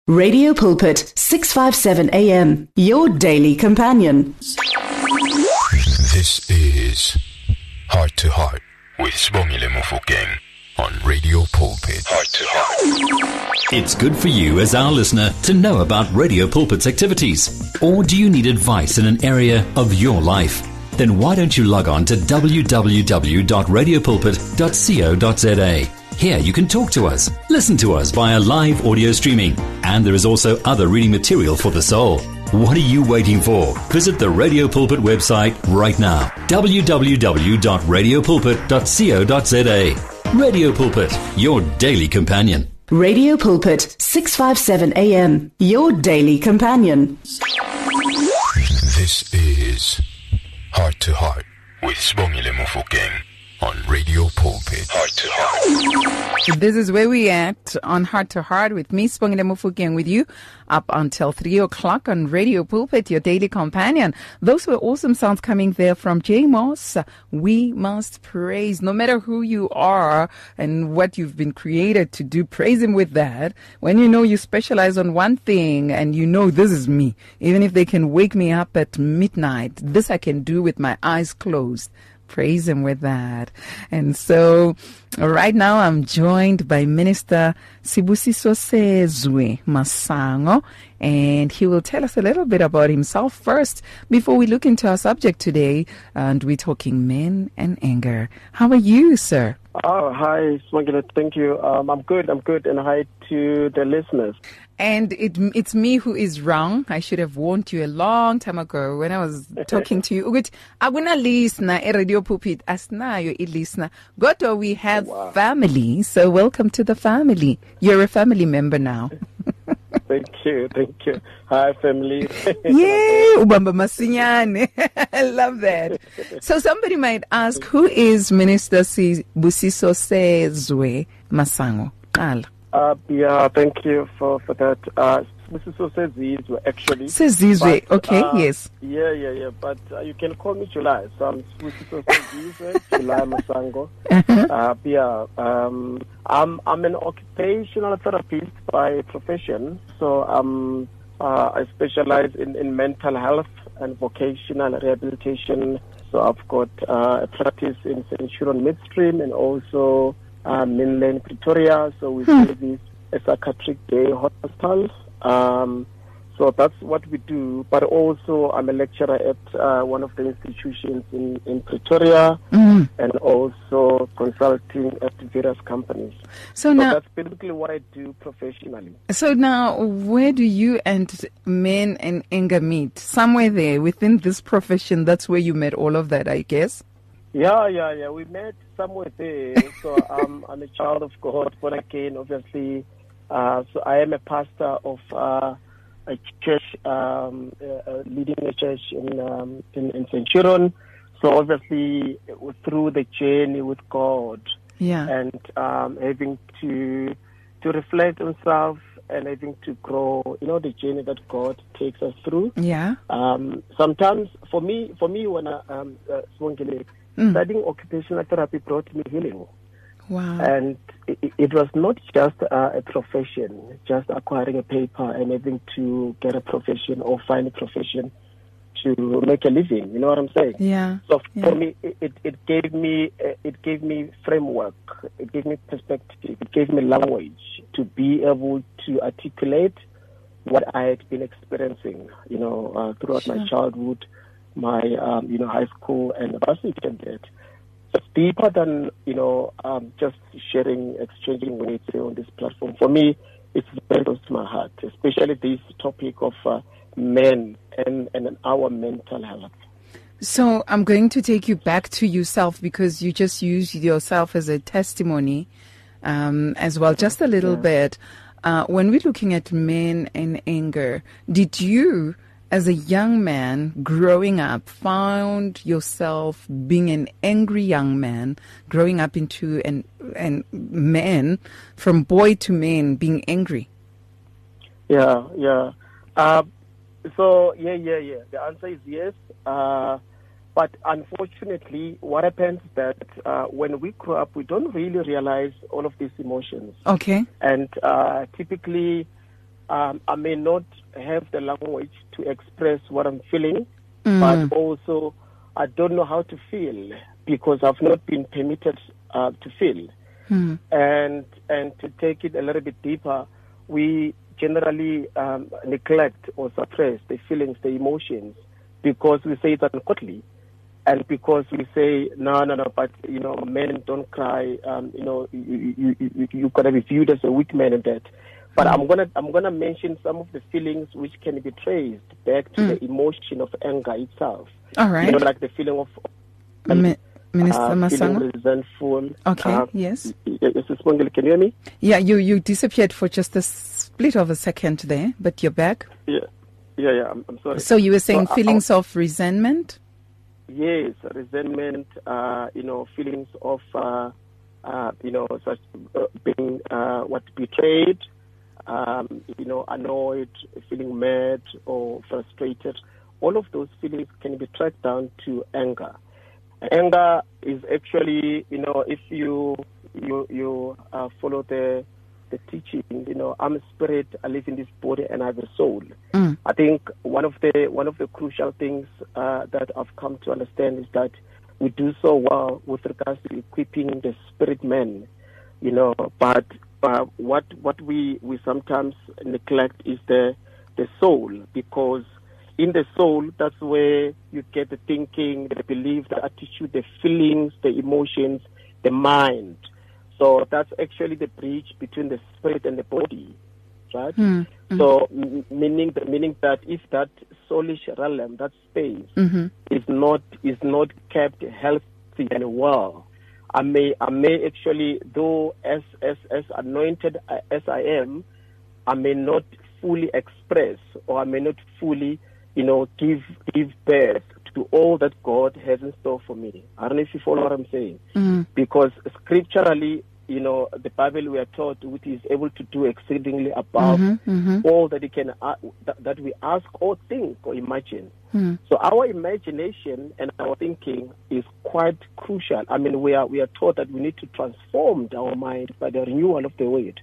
Radio Pulpit, 657 AM, your daily companion. This is Heart to Heart with Sibongile Mofokeng on Radio Pulpit. Heart to Heart. It's good for you as our listener to know about Radio Pulpit's activities. Or do you need advice in an area of your life? Then why don't you log on to www.radiopulpit.co.za. Here you can talk to us, listen to us via live audio streaming, and there is also other reading material for the soul. What are you waiting for? Visit the Radio Pulpit website right now, www.radiopulpit.co.za. Radio Pulpit, your daily companion. Radio Pulpit, 657 AM, your daily companion. This is Heart to Heart with Sibongile Mofokeng on Radio Pulpit. Heart to Heart. This is where we at on Heart to Heart with me, Sibongile Mofokeng, with you up until 3 o'clock on Radio Pulpit, your daily companion. Those were awesome sounds coming there from J. Moss. We must praise, no matter who you are and what you've been created to do, praise Him with that. When you know you specialize on one thing and you know this is me, even if they can wake me up at midnight, this I can do with my eyes closed. Praise Him with that. And so right now I'm joined by Minister Sibusiso Sezwe Masango, and he will tell us a little bit about himself first before we look into our subject today, and we're talking men and anger. How are you, sir? Oh, hi, Sibongile. Thank you. I'm good, and hi to the listeners. And it's me who is wrong. I should have warned you a long time ago when I was talking to you. Ukuthi akuna listener Radio Pulpit asinayo listener. Godwa, we have family, so welcome to the family. You're a family member now. Thank you. Hi, family. Yeah, ubamba masinyane. I love that. So somebody might ask, who is Minister Sibusiso Sezwe Masango? Yeah, thank you for that. Sibusiso Sezwe, actually. Sezwe, okay, yes. Yeah, but you can call me July. So I'm Sibusiso Sezwe, July Masango. I'm an occupational therapist by profession. So I specialize in mental health and vocational rehabilitation. So I've got a practice in Centurion Midstream and also mainland Pretoria. So we service a psychiatric day hospital. So that's what we do. But also I'm a lecturer at one of the institutions in Pretoria and also consulting at various companies. So now that's basically what I do professionally. So now where do you and men and anger meet? Somewhere there within this profession, that's where you met all of that, I guess? Yeah. We met somewhere there. So I'm a child of God, born again, obviously. So I am a pastor of a church, leading a church in Centurion. So obviously, through the journey with God, and having to reflect on self and having to grow, the journey that God takes us through. Yeah. Sometimes, for me, when studying occupational therapy brought me healing. Wow. And it was not just a profession, just acquiring a paper and having to get a profession or find a profession to make a living. You know what I'm saying? Yeah. So for me, it gave me framework. It gave me perspective. It gave me language to be able to articulate what I had been experiencing. Throughout my childhood, my high school and varsity cadet. It's deeper than, just sharing, exchanging words on this platform. For me, it's very close to my heart, especially this topic of men and our mental health. So I'm going to take you back to yourself because you just used yourself as a testimony as well, just a little bit. When we're looking at men and anger, did you, as a young man growing up, found yourself being an angry young man, growing up into an man, from boy to man, being angry? Yeah. So, the answer is yes. But unfortunately, what happens is that when we grow up, we don't really realize all of these emotions. Okay. And typically, I may not have the language to express what I'm feeling, but also I don't know how to feel because I've not been permitted to feel. And to take it a little bit deeper, we generally neglect or suppress the feelings, the emotions, because we say it's ungodly, and because we say no, but men don't cry. You gotta be viewed as a weak man in that. But I'm gonna mention some of the feelings which can be traced back to the emotion of anger itself. All right. Like the feeling of Minister Masango. Feeling resentful. Okay. Yes. Yes, Spongile, can you hear me? Yeah, you disappeared for just a split of a second there, but you're back. Yeah. I'm sorry. So you were saying feelings of resentment? Yes, resentment. Feelings of such being betrayed. Annoyed, feeling mad or frustrated. All of those feelings can be tracked down to anger. Anger is actually, if you follow the teaching, I'm a spirit, I live in this body, and I have a soul. I think one of the crucial things that I've come to understand is that we do so well with regards to equipping the spirit man, but what we sometimes neglect is the soul, because in the soul, that's where you get the thinking, the belief, the attitude, the feelings, the emotions, the mind. So that's actually the bridge between the spirit and the body, right? So meaning that if that soulish realm, that space, is not kept healthy and well, I may actually, though as anointed as I am, I may not fully express, or I may not fully give birth to all that God has in store for me. I don't know if you follow what I'm saying. Because scripturally, the Bible, we are taught which is able to do exceedingly above all that it can that we ask or think or imagine. So our imagination and our thinking is quite crucial. I mean, we are taught that we need to transform our mind by the renewal of the word.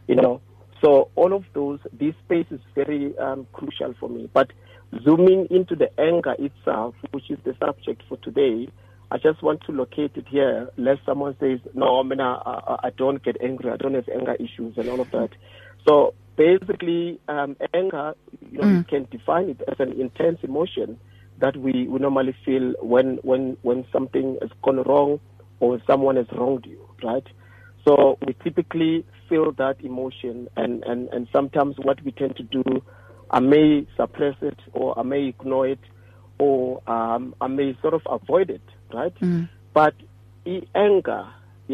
So all of this space is very crucial for me. But zooming into the anger itself, which is the subject for today, I just want to locate it here, lest someone says, no, I don't get angry, I don't have anger issues and all of that. So basically, anger, you can define it as an intense emotion that we normally feel when something has gone wrong or someone has wronged you, right? So we typically feel that emotion, and sometimes what we tend to do, I may suppress it, or I may ignore it, or I may sort of avoid it, right? But anger,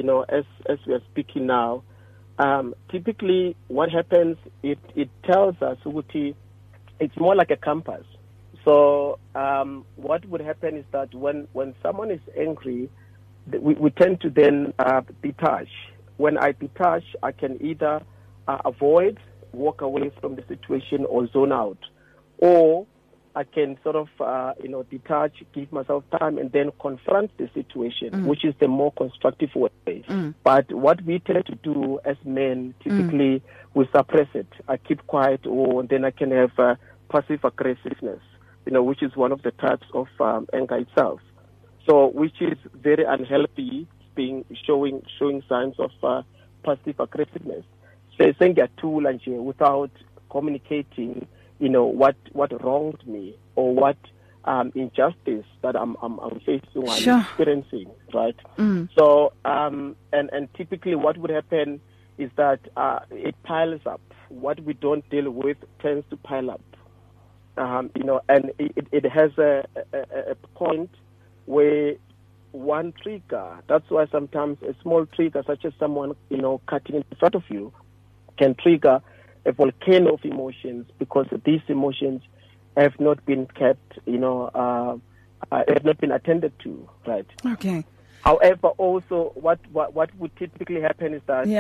as we are speaking now, typically what happens, it tells us, it's more like a compass. So what would happen is that when someone is angry, we tend to then detach. When I detach, I can either avoid, walk away from the situation, or zone out, or I can sort of detach, give myself time, and then confront the situation, which is the more constructive way. But what we tend to do as men, typically, we suppress it. I keep quiet, or then I can have passive aggressiveness, which is one of the types of anger itself. So, which is very unhealthy, showing signs of passive aggressiveness. So, saying a tool and without communicating, what wronged me, or what injustice that I'm facing, I'm experiencing, right? So, and typically what would happen is that it piles up. What we don't deal with tends to pile up, and it has a point where one trigger, that's why sometimes a small trigger, such as someone, cutting in front of you, can trigger a volcano of emotions, because these emotions have not been kept, have not been attended to, right? Okay. However, also what would typically happen is that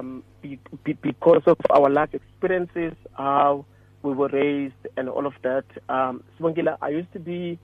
because of our life experiences, how we were raised, and all of that, Swangila, I used to be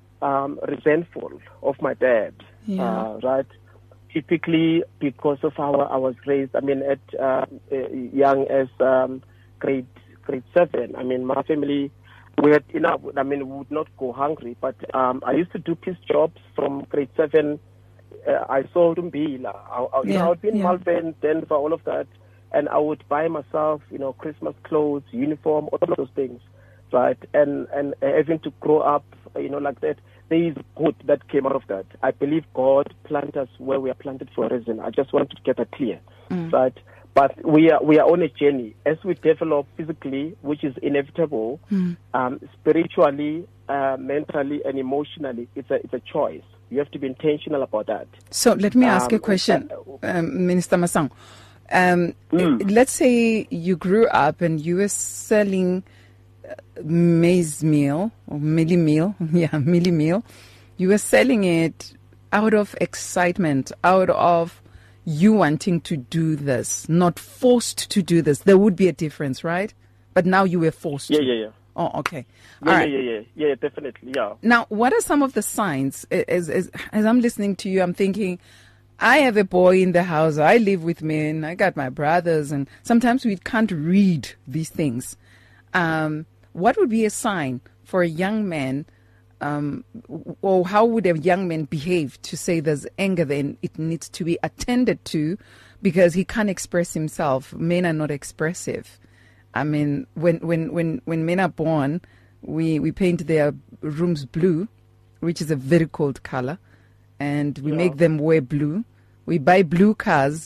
resentful of my dad, right? Typically because of how I was raised. I mean, at young as grade grade 7, I mean, my family, we had enough. I mean, we would not go hungry. But I used to do piece jobs from grade 7. I sold umbila. I would be in Malvern, Denver, all of that. And I would buy myself, Christmas clothes, uniform, all of those things, right? And having to grow up, like that. There is good that came out of that. I believe God planted us where we are planted for a reason. I just want to get that clear, right? But we are on a journey as we develop physically, which is inevitable. Spiritually, mentally, and emotionally, it's a choice. You have to be intentional about that. So let me ask a question, Minister Masang. Let's say you grew up and you were selling maize meal or millie meal. You were selling it out of excitement, out of you wanting to do this, not forced to do this. There would be a difference, right? But now you were forced to. Yeah. Oh, okay. Yeah, definitely, yeah. Now, what are some of the signs? As I'm listening to you, I'm thinking, I have a boy in the house, I live with men, I got my brothers, and sometimes we can't read these things. What would be a sign for a young man, or how would a young man behave to say there's anger then it needs to be attended to because he can't express himself? Men are not expressive. I mean, when men are born, we paint their rooms blue, which is a very cold color, and we make them wear blue. We buy blue cars.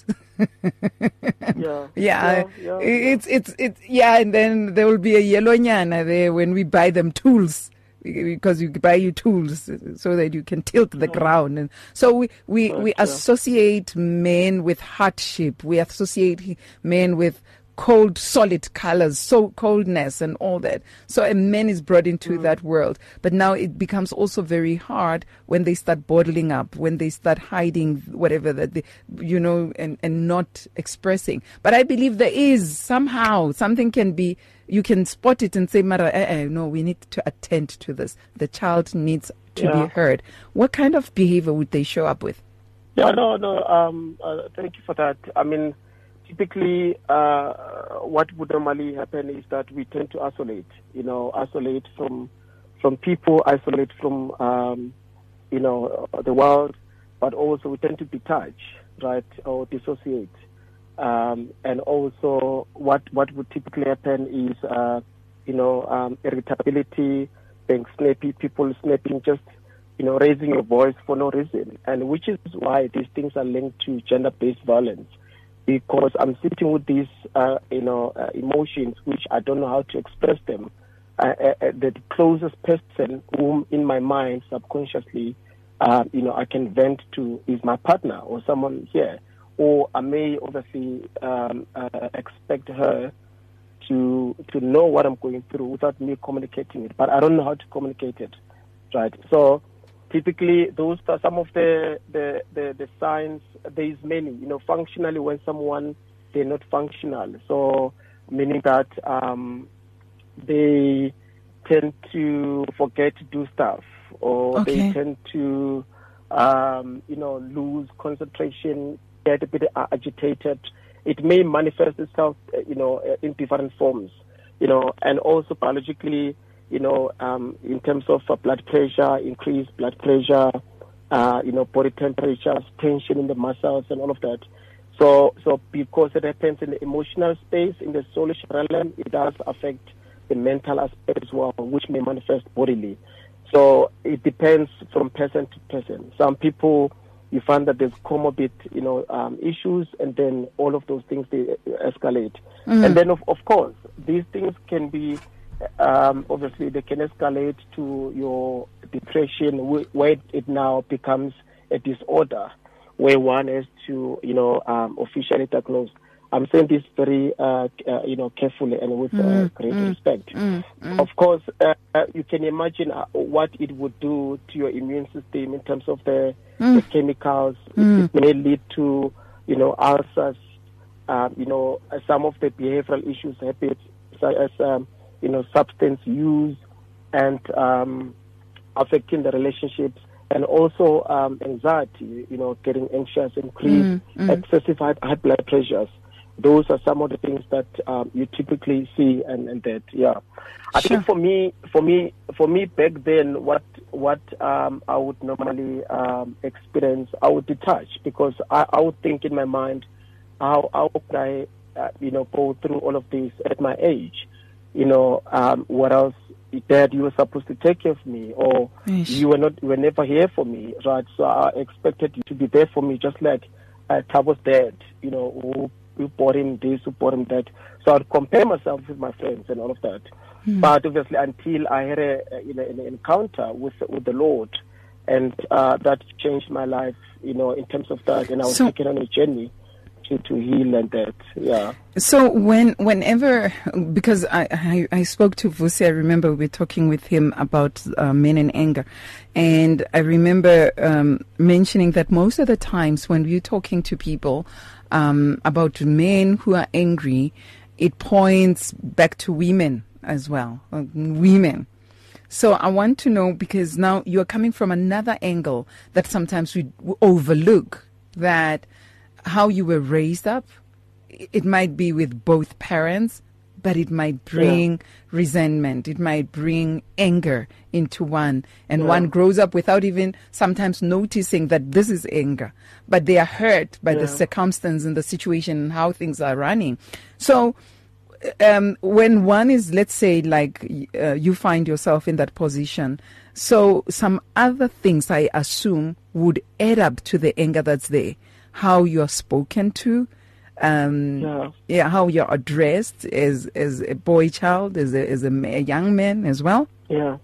And then there will be a yellow nyana there when we buy them tools, because you buy you tools so that you can tilt the ground. And so we associate men with hardship. We associate men with cold, solid colors, so coldness and all that. So a man is brought into that world. But now it becomes also very hard when they start bottling up, when they start hiding whatever that they, and not expressing. But I believe there is somehow something can be, you can spot it and say, Mara, no, we need to attend to this. The child needs to be heard. What kind of behavior would they show up with? Thank you for that. I mean, typically, what would normally happen is that we tend to isolate from people, isolate from, the world, but also we tend to detach, right, or dissociate. And also what would typically happen is, irritability, being snappy, people snapping, just, raising your voice for no reason. And which is why these things are linked to gender-based violence. Because I'm sitting with these, emotions, which I don't know how to express them. The closest person whom, in my mind, subconsciously, I can vent to is my partner or someone here. Or I may obviously expect her to know what I'm going through without me communicating it. But I don't know how to communicate it, right? So typically, those are some of the signs. There is many, functionally when they're not functional. So meaning that they tend to forget to do stuff, or they tend to, lose concentration, get a bit agitated. It may manifest itself, in different forms, and also biologically, in terms of blood pressure, increased blood pressure, body temperature, tension in the muscles and all of that. So because it happens in the emotional space, in the soulish realm, it does affect the mental aspect as well, which may manifest bodily. So it depends from person to person. Some people, you find that there's comorbid, issues, and then all of those things, they escalate. And then, of course, these things can be, obviously, they can escalate to your depression, where it now becomes a disorder, where one has to, officially diagnose. I'm saying this very, carefully and with great respect. Of course, you can imagine what it would do to your immune system in terms of the chemicals. It may lead to, ulcers, some of the behavioral issues, habits, such as, substance use and affecting the relationships, and also anxiety, getting anxious, increased, excessive high blood pressures. those are some of the things that you typically see, and that, yeah. I think for me back then, what I would normally experience, I would detach, because I would think in my mind, how could I, go through all of this at my age? What else? Dad, you were supposed to take care of me, or you were never here for me, right? So I expected you to be there for me, just like Tabo's dad, who bought him this, who bought him that. So I'd compare myself with my friends and all of that. But obviously, until I had an encounter with the Lord, and that changed my life, in terms of that, and I was taken on a journey to heal and that, yeah. So whenever, because I spoke to Vusi, I remember we were talking with him about men in anger, and I remember mentioning that most of the times when we're talking to people about men who are angry, it points back to women as well, women. So I want to know, because now you're coming from another angle that sometimes we overlook, that how you were raised up, it might be with both parents, but it might bring resentment. It might bring anger into one. And one grows up without even sometimes noticing that this is anger. But they are hurt by the circumstance and the situation and how things are running. So when one is, let's say, like you find yourself in that position, so some other things, I assume, would add up to the anger that's there. How you're spoken to, how you're addressed as a boy child, as a young man as well. Yeah,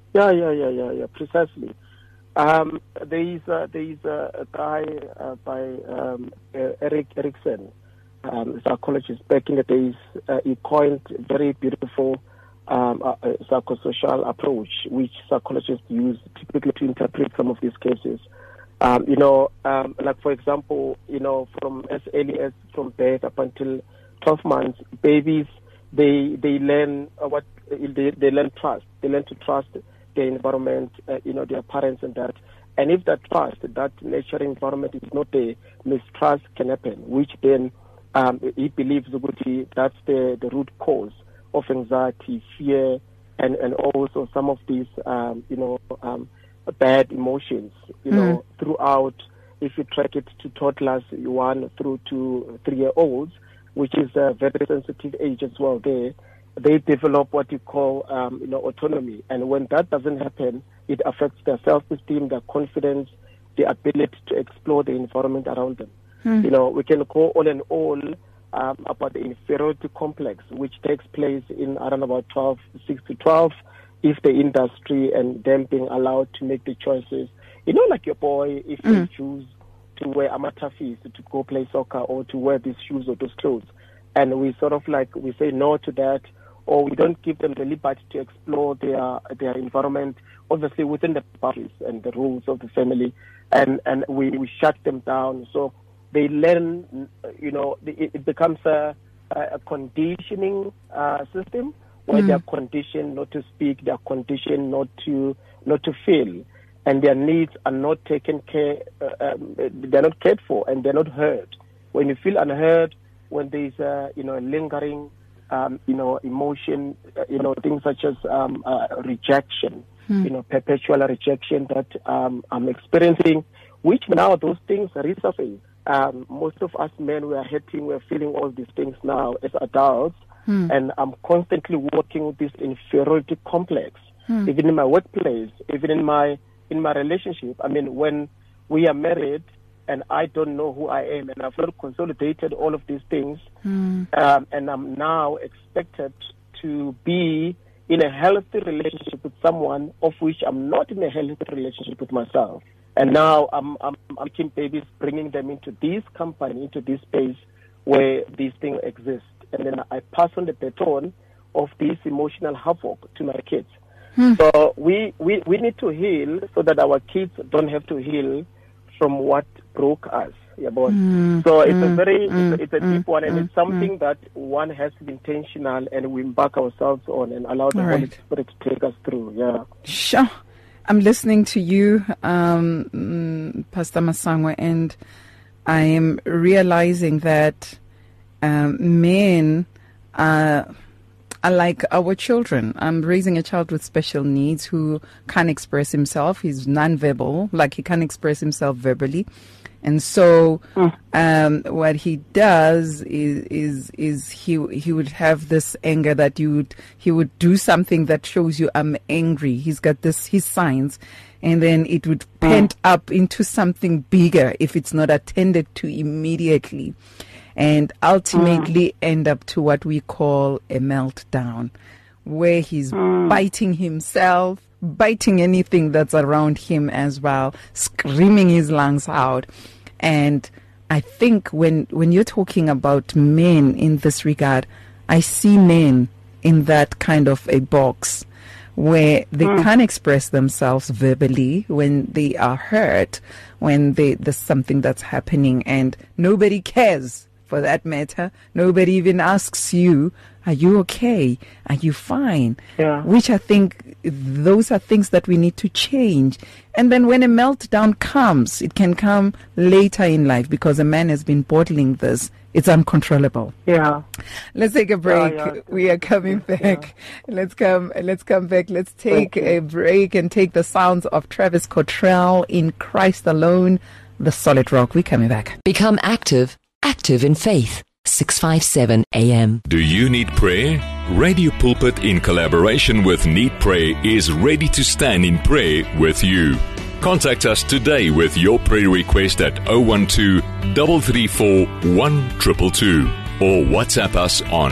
precisely. There is a guy by Erik Erikson, psychologist. Back in the days, he coined a very beautiful psychosocial approach, which psychologists use typically to interpret some of these cases. Like for example, from as early as from birth up until 12 months, babies, they learn they learn trust. They learn to trust their environment, their parents and that. And if that trust, that nurturing environment is not there, mistrust can happen, which then he believes that's the root cause of anxiety, fear, and also some of these, bad emotions, throughout. If you track it to toddlers, 1 through to 3-year-olds, which is a very sensitive age as well, they develop what you call, autonomy. And when that doesn't happen, it affects their self-esteem, their confidence, the ability to explore the environment around them. We can go all in all about the inferiority complex, which takes place in around about 6 to 12, if the industry and them being allowed to make the choices. Like your boy, if they choose to wear amateur fees to go play soccer, or to wear these shoes or those clothes, and we sort of like, we say no to that, or we don't give them the liberty to explore their environment, obviously within the boundaries and the rules of the family, and we shut them down. So they learn, it becomes a conditioning system, where they are conditioned not to speak, they are conditioned not to feel, and their needs are not taken care. They're not cared for, and they're not heard. When you feel unheard, when there is a lingering, emotion, things such as rejection, perpetual rejection that I'm experiencing, which now those things resurface. Most of us men, we're feeling all these things now as adults. And I'm constantly working with this inferiority complex, even in my workplace, even in my relationship. I mean, when we are married and I don't know who I am, and I've not consolidated all of these things, and I'm now expected to be in a healthy relationship with someone of which I'm not in a healthy relationship with myself. And now I'm making babies, bringing them into this company, into this space where these things exist. And then I pass on the baton of this emotional havoc to my kids. So we need to heal so that our kids don't have to heal from what broke us. Yeah, boss. So it's a very it's a deep one, and it's something that one has to be intentional, and we embark ourselves on and allow the Holy Spirit to take us through. Yeah. Sure. I'm listening to you, Pastor Masango, and I am realizing that men are like our children. I'm raising a child with special needs who can't express himself. He's nonverbal, like he can't express himself verbally. And so what he does is he would have this anger that he would do something that shows you I'm angry. He's got his signs, and then it would pent up into something bigger if it's not attended to immediately, and ultimately end up to what we call a meltdown, where he's biting himself, biting anything that's around him as well, screaming his lungs out. And I think when you're talking about men in this regard, I see men in that kind of a box where they can't express themselves verbally when they are hurt, when there's something that's happening, and nobody cares for that matter. Nobody even asks you, are you okay? Are you fine? Yeah. Which I think those are things that we need to change. And then when a meltdown comes, it can come later in life because a man has been bottling this. It's uncontrollable. Yeah. Let's take a break. Yeah. We are coming back. Yeah. Let's come back. Let's take a break and take the sounds of Travis Cottrell in Christ Alone, the Solid Rock. We're coming back. Become active in faith. 657 AM. Do you need prayer? Radio Pulpit, in collaboration with Need Prayer, is ready to stand in prayer with you. Contact us today with your prayer request at 012-334-1222 or WhatsApp us on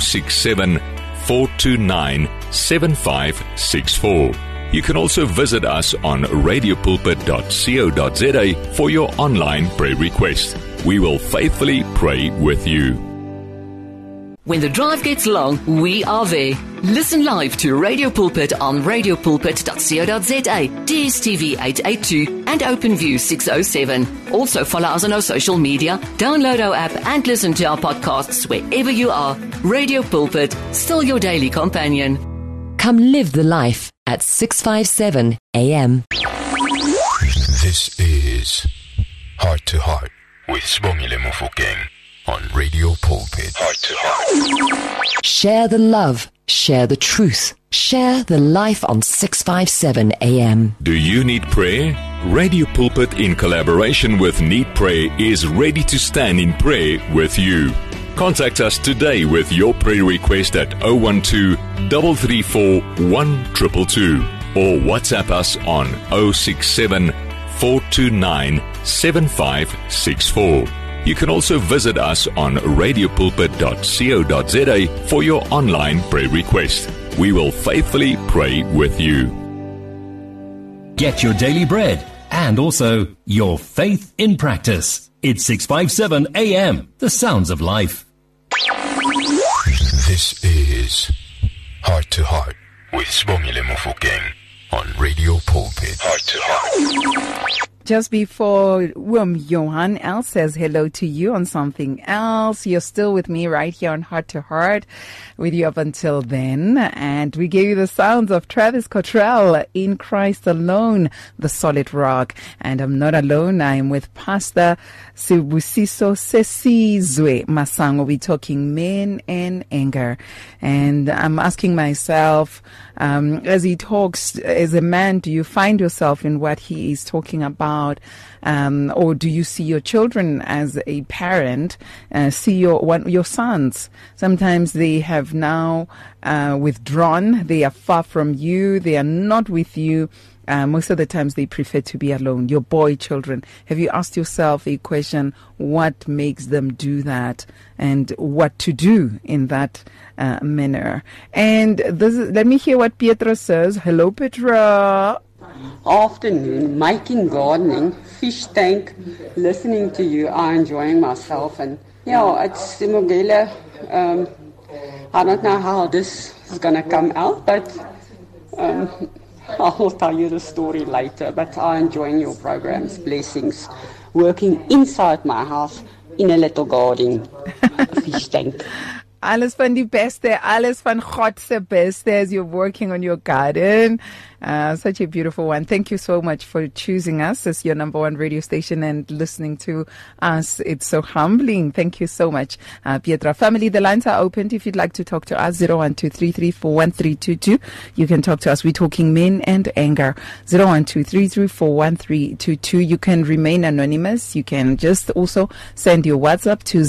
067-429-7564. You can also visit us on radiopulpit.co.za for your online prayer request. We will faithfully pray with you. When the drive gets long, we are there. Listen live to Radio Pulpit on radiopulpit.co.za, DSTV 882 and OpenView 607. Also follow us on our social media, download our app and listen to our podcasts wherever you are. Radio Pulpit, still your daily companion. Come live the life at 657 AM. This is Heart to Heart with Sibongile Mofokeng on Radio Pulpit. Heart to Heart. Share the love, share the truth, share the life on 657 AM. Do you need prayer? Radio Pulpit, in collaboration with Need Prayer, is ready to stand in prayer with you. Contact us today with your prayer request at 012-334-1222 or WhatsApp us on 067-429-7564. You can also visit us on radiopulpit.co.za for your online prayer request. We will faithfully pray with you. Get your daily bread and also your faith in practice. It's 657 AM, the sounds of life. This is Heart to Heart with Sibongile Mofokeng on Radio Pulpit. Heart to Heart. Just before Johan L says hello to you on something else, you're still with me right here on Heart to Heart, with you up until then. And we gave you the sounds of Travis Cottrell in Christ Alone, the Solid Rock. And I'm not alone. I'm with Pastor Sibusiso Sesizwe Masango. We're talking men and anger. And I'm asking myself, as he talks, as a man, do you find yourself in what he is talking about? Or do you see your children as a parent, see your sons? Sometimes they have now withdrawn. They are far from you. They are not with you. Most of the times they prefer to be alone. Your boy children. Have you asked yourself a question, what makes them do that and what to do in that manner? And let me hear what Pietro says. Hello, Petra. Afternoon, making gardening, fish tank, listening to you, I'm enjoying myself. And yeah, it's Sibongile. I don't know how this is going to come out, but I'll tell you the story later. But I'm enjoying your programs. Blessings. Working inside my house in a little garden, a fish tank. Alles van die beste, alles van God se beste as you're working on your garden. Such a beautiful one. Thank you so much for choosing us as your number one radio station and listening to us. It's so humbling. Thank you so much, Pietra. Family, the lines are opened. If you'd like to talk to us, 01233413322. You can talk to us. We're talking men and anger. 01233413322. You can remain anonymous. You can just also send your WhatsApp to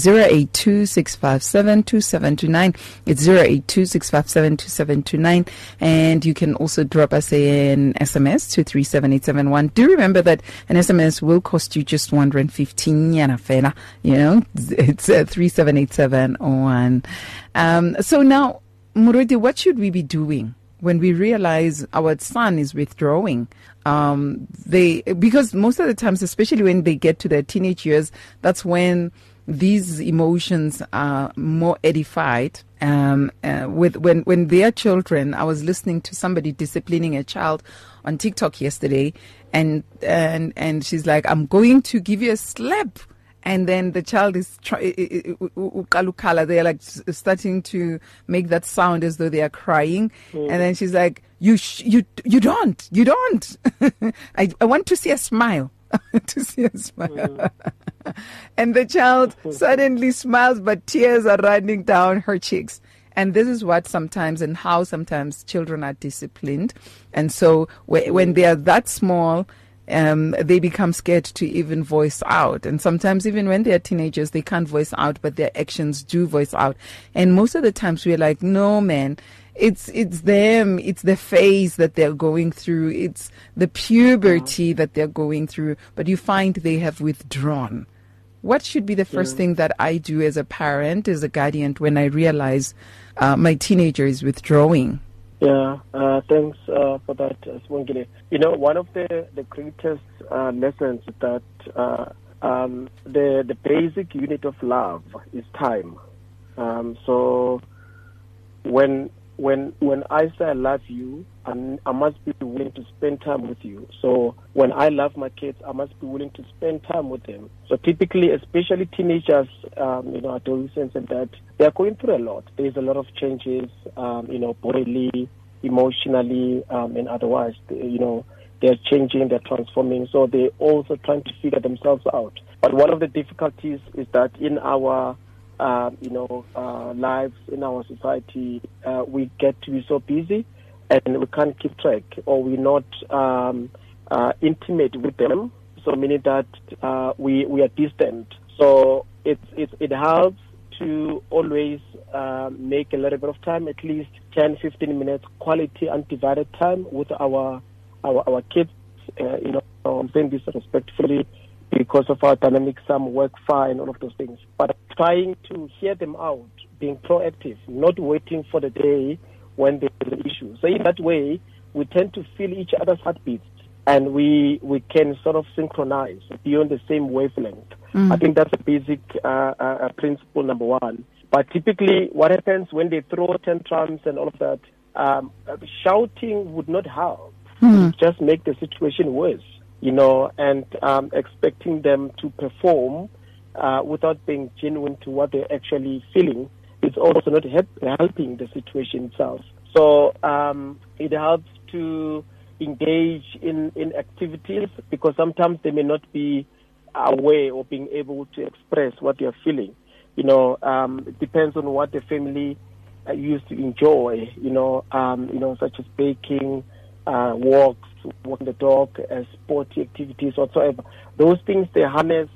08265722729. It's 08265722729. And you can also drop us an SMS to 37871. Do remember that an SMS will cost you just R1.15. You know, it's 37871. So now, Murudi, what should we be doing when we realize our son is withdrawing? Because most of the times, especially when they get to their teenage years, that's when these emotions are more edified. When they are children, I was listening to somebody disciplining a child on TikTok yesterday, and she's like, "I'm going to give you a slap." And then the child is they're like starting to make that sound as though they are crying. And then she's like, you don't. I want to see a smile. And the child suddenly smiles, but tears are running down her cheeks. And this is what sometimes, and how sometimes children are disciplined. And so when they are that small, they become scared to even voice out. And sometimes even when they are teenagers, they can't voice out, but their actions do voice out. And most of the times we're like, no, man, it's them. It's the phase that they're going through. It's the puberty that they're going through. But you find they have withdrawn. What should be the first thing that I do as a parent, as a guardian, when I realize my teenager is withdrawing? Yeah, thanks for that, Swangile. You know, one of the greatest lessons that the basic unit of love is time. So when I say I love you, I must be willing to spend time with you. So when I love my kids, I must be willing to spend time with them. So typically, especially teenagers, adolescents and that, they're going through a lot. There's a lot of changes, bodily, emotionally, and otherwise. They're changing, they're transforming. So they're also trying to figure themselves out. But one of the difficulties is that in our lives, in our society, we get to be so busy and we can't keep track, or we're not intimate with them. So meaning that we are distant. So it helps to always make a little bit of time, at least 10-15 minutes, quality undivided time with our kids. I'm saying this respectfully because of our dynamics, some work fine, all of those things. But trying to hear them out, being proactive, not waiting for the day when there's an issue. So in that way, we tend to feel each other's heartbeats, and we can sort of synchronize, be on the same wavelength. I think that's a basic principle, number one. But typically, what happens when they throw tantrums and all of that, shouting would not help. It just make the situation worse, and expecting them to perform without being genuine to what they're actually feeling is also not helping the situation itself. So it helps to engage in activities, because sometimes they may not be aware or being able to express what they're feeling. It depends on what the family used to enjoy, such as baking, walks, walking the dog, sporty activities whatsoever. Those things, they harness,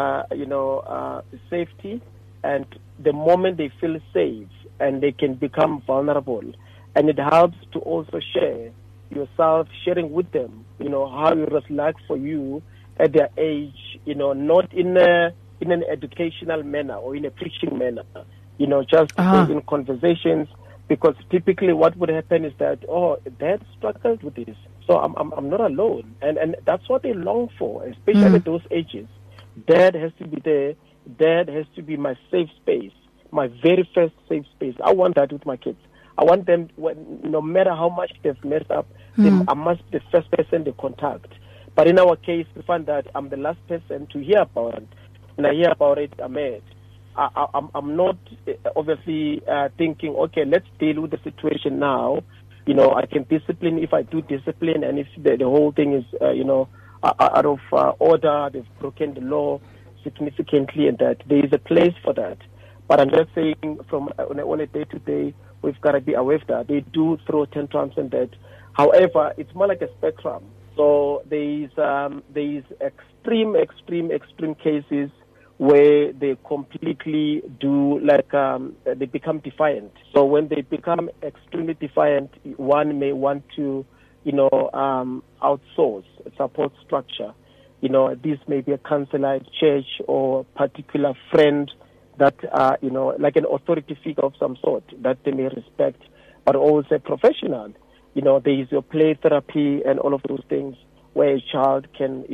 safety, and the moment they feel safe and they can become vulnerable. And it helps to also share yourself, sharing with them, how it was like for you at their age, not in an educational manner or in a preaching manner, just in conversations. Because typically what would happen is that, dad struggled with this, so I'm not alone. And that's what they long for, especially at those ages. Dad has to be there. Dad has to be my safe space, my very first safe space. I want that with my kids. I want them, no matter how much they've messed up, I must be the first person they contact. But in our case, we find that I'm the last person to hear about it. When I hear about it, I'm mad. I'm not obviously thinking, okay, let's deal with the situation now. You know, I can discipline if I do discipline, and if the whole thing is, out of order, they've broken the law significantly, and that there is a place for that. But I'm just saying, from on a day-to-day, we've got to be aware of that. They do throw tantrums and that. However, it's more like a spectrum. So there is extreme cases where they completely do they become defiant. So when they become extremely defiant, one may want to, outsource support structure. This may be a counselor, church, or particular friend that, like an authority figure of some sort that they may respect, but also a professional. There is your play therapy and all of those things where a child can,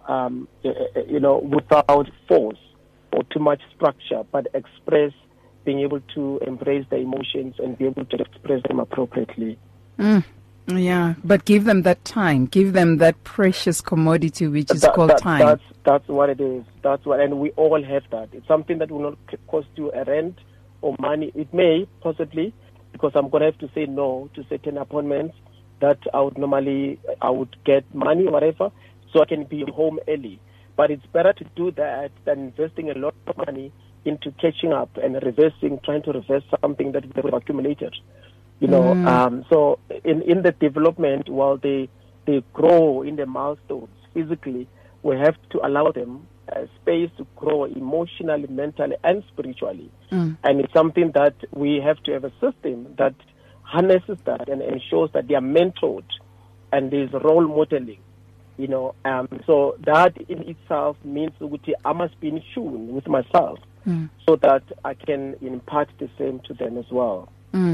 without force or too much structure, but express, being able to embrace the emotions and be able to express them appropriately. Yeah, but give them that time, give them that precious commodity which is called time. That's what it is. And we all have that. It's something that will not cost you a rent or money. It may, possibly, because I'm going to have to say no to certain appointments that I would get money, whatever, so I can be home early. But it's better to do that than investing a lot of money into catching up and trying to reverse something that they've accumulated. So in the development, while they grow in the milestones physically, we have to allow them space to grow emotionally, mentally, and spiritually. And it's something that we have to have a system that harnesses that and ensures that they are mentored and there's role modeling. So that in itself means that I must be in tune with myself so that I can impart the same to them as well.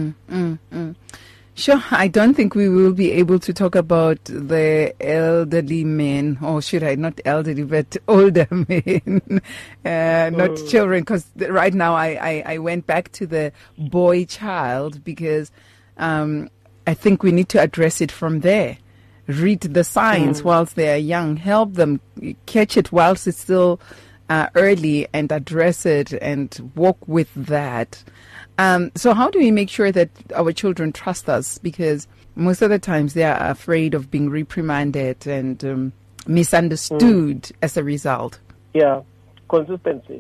Sure, I don't think we will be able to talk about the elderly men, or should I, not elderly, but older men, not children, because right now I went back to the boy child because I think we need to address it from there. Read the signs whilst they are young, help them catch it whilst it's still early and address it and walk with that. So how do we make sure that our children trust us? Because most of the times they are afraid of being reprimanded and misunderstood as a result. Yeah, consistency.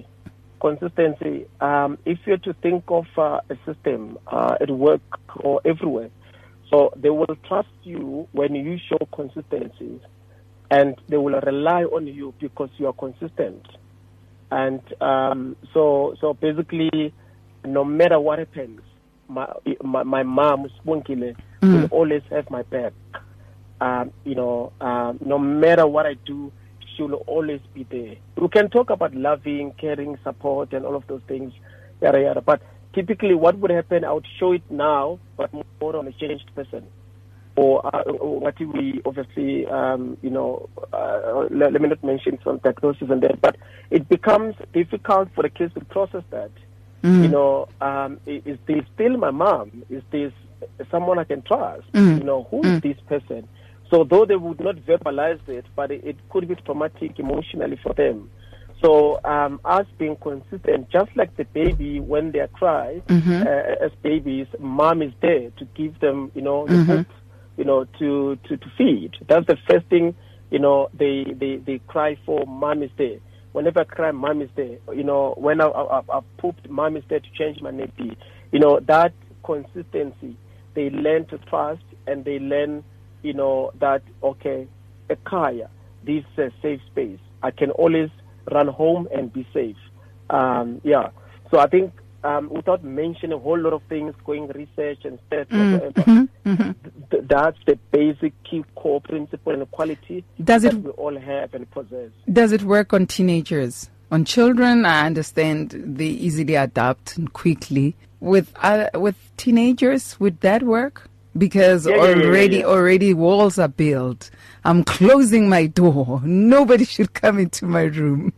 If you're to think of a system at work or everywhere, so they will trust you when you show consistency, and they will rely on you because you are consistent. And so basically, no matter what happens, my mom, Spunkile, will always have my back. No matter what I do, she will always be there. We can talk about loving, caring, support, and all of those things, yada, yada. But typically what would happen, I would show it now, but more on a changed person. Or what we obviously, let me not mention some diagnosis and that, but it becomes difficult for the kids to process that. Is this still my mom? Is this someone I can trust? Who is this person? So though they would not verbalize it, but it could be traumatic emotionally for them. So us being consistent, just like the baby when they cry, as babies, mom is there to give them, the food, to feed. That's the first thing, they cry for. Mom is there. Whenever I cry, mom is there. When I've pooped, mom is there to change my nappy. That consistency, they learn to trust, and they learn, that, okay, a kaya, this is a safe space. I can always run home and be safe. So I think without mentioning a whole lot of things, going research and steps, whatever, that's the basic key core principle and quality that we all have and possess. Does it work on teenagers? On children, I understand they easily adapt quickly. With teenagers, would that work? Because already walls are built. I'm closing my door. Nobody should come into my room.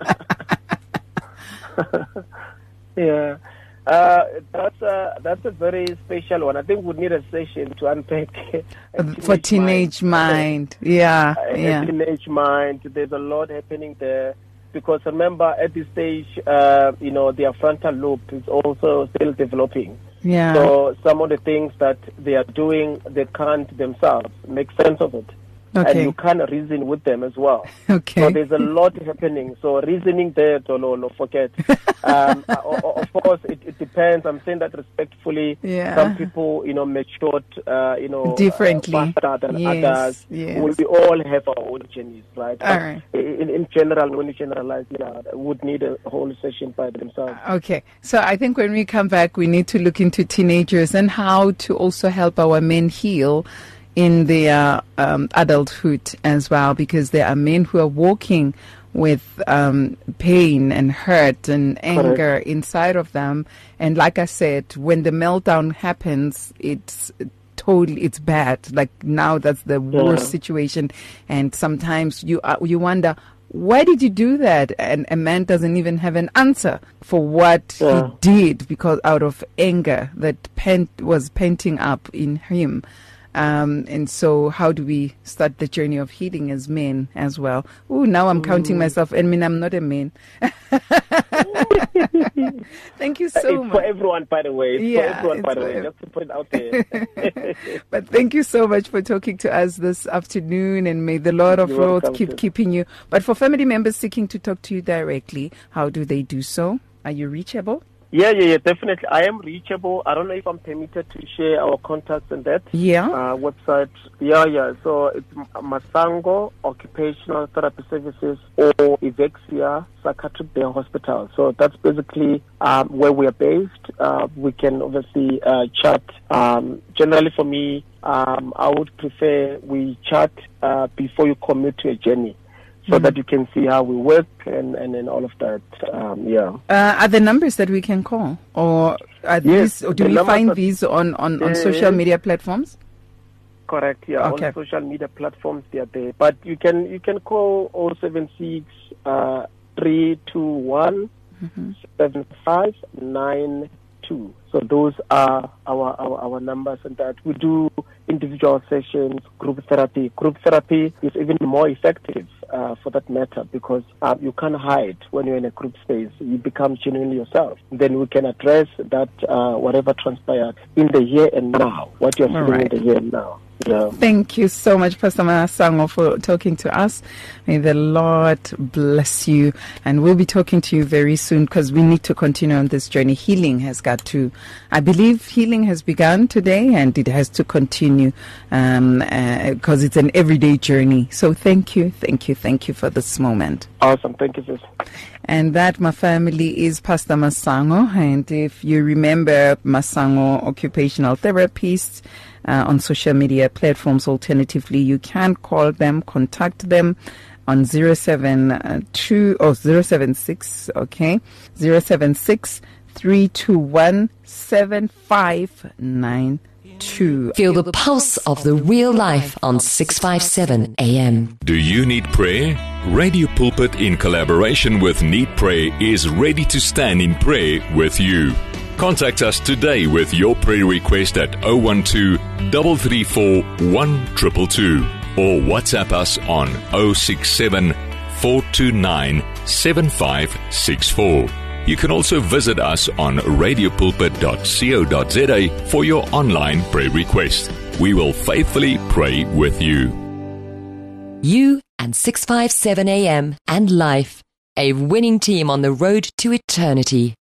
Yeah. That's a very special one. I think we need a session to unpack for teenage mind. Yeah. Teenage mind. There's a lot happening there. because remember at this stage, their frontal lobe is also still developing. Yeah. So some of the things that they are doing, they can't themselves make sense of it. Okay. And you can't reason with them as well. Okay. So there's a lot happening. So reasoning there, Tololo, forget. Of course, it depends. I'm saying that respectfully. Yeah. Some people, matured, differently. faster than others. Yes. We all have our own journeys, right? All right. In general, when you generalize, would need a whole session by themselves. Okay. So I think when we come back, we need to look into teenagers and how to also help our men heal in their adulthood as well, because there are men who are walking with pain and hurt and anger inside of them. And like I said, when the meltdown happens, it's bad. Like now, that's the worst situation. And sometimes you wonder, why did you do that? And a man doesn't even have an answer for what he did, because out of anger that was painting up in him. And so how do we start the journey of healing as men as well? Oh, now I'm counting myself. I mean, I'm not a man. Thank you so much. For everyone, by the way. Yeah, for everyone, by the way. Just to put it out there. But thank you so much for talking to us this afternoon, and may the Lord of Lords keep keeping you. But for family members seeking to talk to you directly, how do they do so? Are you reachable? Yeah, definitely. I am reachable. I don't know if I'm permitted to share our contacts and that. Yeah. Website. Yeah. So it's Masango Occupational Therapy Services or Ivexia Psychiatric Day Hospital. So that's basically where we are based. We can obviously chat. Generally for me, I would prefer we chat before you commit to a journey, so that you can see how we work and all of that. Are there numbers that we can call, or are these, or do we find these on social media platforms? Correct. Yeah, okay. On social media platforms they are there. But you can call 076 321 7592. So those are our numbers, and that we do individual sessions, group therapy. Group therapy is even more effective for that matter, because you can't hide when you're in a group space. You become genuinely yourself. Then we can address that whatever transpired in the here and now, what you're feeling in the here and now. Yeah. Thank you so much, Pastor Masango, for talking to us. May the Lord bless you. And we'll be talking to you very soon, because we need to continue on this journey. Healing has got to, I believe healing has begun today, and it has to continue because it's an everyday journey. So thank you for this moment. Awesome. Thank you, sis. And that, my family, is Pastor Masango. And if you remember, Masango, occupational therapist, on social media platforms. Alternatively, you can call them, contact them on 076, okay? 076 321 7592. Feel the pulse of the real life on 657 AM. Do you need prayer? Radio Pulpit, in collaboration with Need Prayer, is ready to stand in prayer with you. Contact us today with your prayer request at 012-334-1222 or WhatsApp us on 067-429-7564. You can also visit us on radiopulpit.co.za for your online prayer request. We will faithfully pray with you. You and 657 AM and Life, a winning team on the road to eternity.